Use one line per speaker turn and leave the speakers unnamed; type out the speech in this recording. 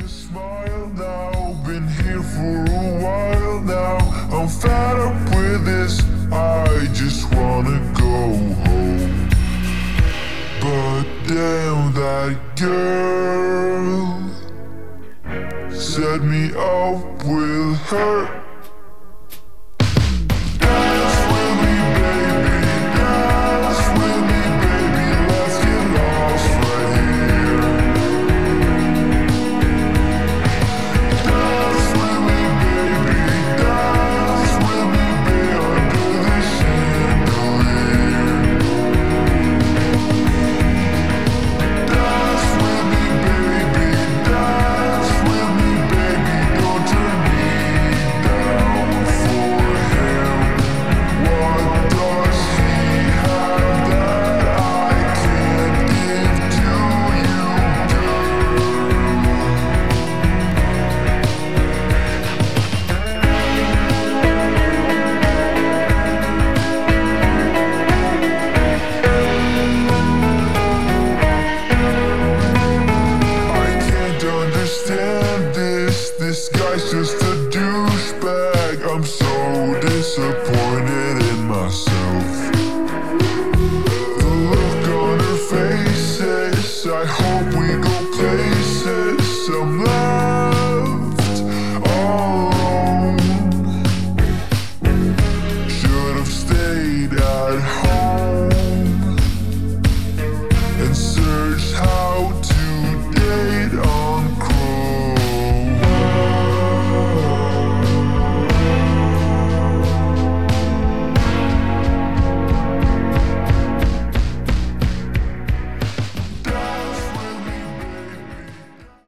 Smile now, been here for a while now. I'm fed up with this, I just wanna go home. But damn, that girl set me up with her.